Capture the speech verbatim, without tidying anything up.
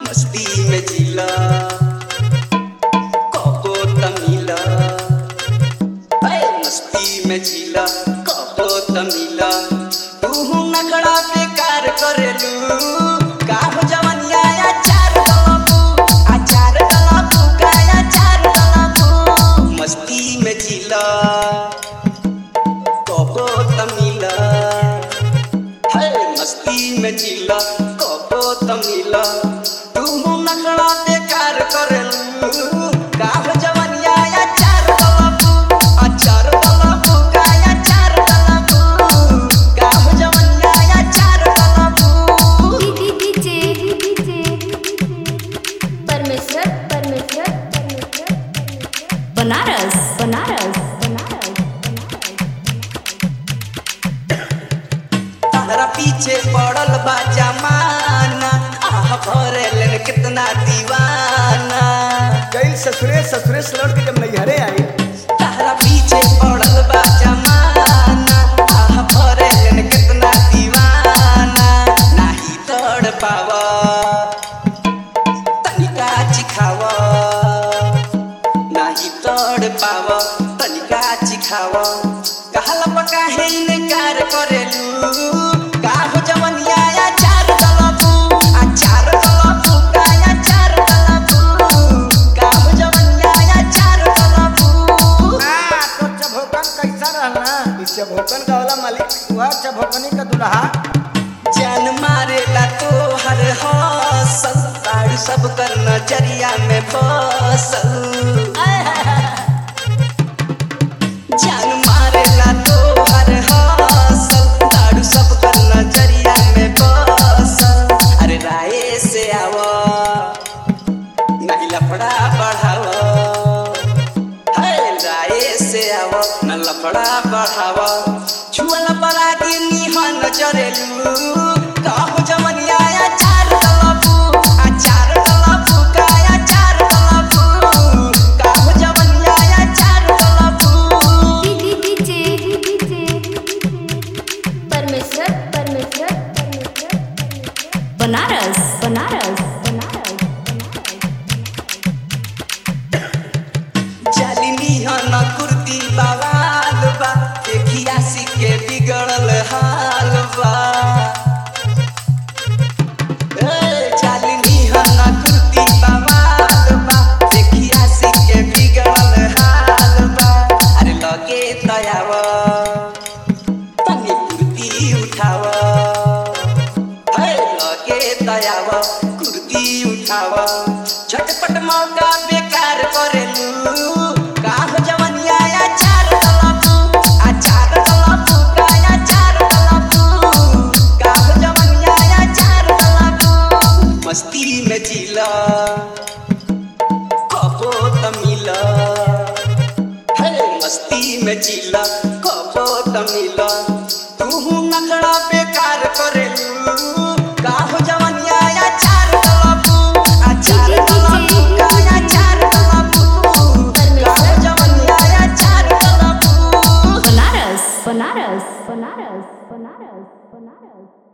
मस्ती में जिला कबो तमिला, मस्ती में जिला कबो तमिला। तू नखड़ा बेकार करेलू का हो जवनिया आचार डलाबू, आचार डलाबू का आचार डलाबू। मस्ती में जिला कबो तमिला, मस्ती में जिला कबो तमिला। तू नखड़ा बेकार करेलू का हो जवनिया आचार डलाबू, आचार डलाबू का आचार डलाबू, का हो जवनिया आचार डलाबू। डीजे डीजे परमेश्वर परमेश्वर परमेश्वर बनारस बनारस बनारस तारा पीछे पड़ल बा जमाना, आह भरेलन कितना दीवाना। गई ससुरे ससुरे से लौट के जब नैहरे आई तारा पीछे पड़ल बा जमाना, आह भरेलन कितना दीवाना। नाही तड़ पावा तनिका चिखावा, नाही तड़ पावा तनिका चिखावा। कहला पका है इनकार करेलू का हो जवनिया आचार डलाबू, आचार डलाबू का आचार डलाबू, का हो जवनिया आचार डलाबू। आ तो चभोकन कैसा रहना ई चभोकन का वाला मालिक वह चभोकनी का दुल्हा जान मारेला तो हर हौसल, ताड़ सब कर नजरिया में बसल। जान मारेला तो हर हौसल, ताड़ सब कर नजरिया में बसल। अरे राय से आवा नहीं लफड़ा बढ़ावा, है राय से आवा न लफड़ा बढ़ावा। छुअल परागी निहन जरेलू का हो जवनिया आचार डलाबू, आचार डलाबू का आचार डलाबू, का हो जवनिया आचार डलाबू। डीजे डीजे परमेश्वर परमेश्वर परमेश्वर बनारस बनारस बनारस जाली निहन कुर्ती बवाल बा, देखिया सिके बिगड़ल हाल बा। ए, जाली निहन कुर्ती बवाल बा, देखिया सिके बिगड़ल हाल बा। अरे लगे दयावा तनी कुर्ती उठावा, है लगे दयावा कुर्ती उठावा। झटपट मौका बेकार करेलू का हो जवनिया आचार डलाबू, आचार डलाबू का आचार डलाबू, का हो जवनिया आचार डलाबू। मस्ती में जिला कबो तमिला, है मस्ती में जिला कबो तमिला। तू नखड़ा बेकार करेलू का हो जवनिया आचार डलाबू, आचार डलाबू का आचार डलाबू, का हो जवनिया आचार डलाबू। बनारस बनारस बनारस बनारस बनारस